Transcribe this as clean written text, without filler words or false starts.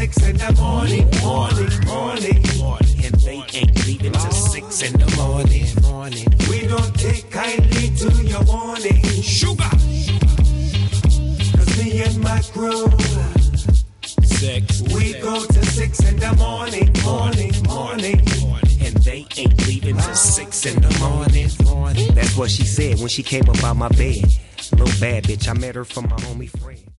6 in the morning. And they ain't leaving till 6 in the morning. We don't take kindly to your warning. Sugar. Cause me and my crew, we go to 6 in the morning. And they ain't leaving till 6 in the morning. That's what she said when she came up out my bed. Little bad bitch, I met her from my homie friend.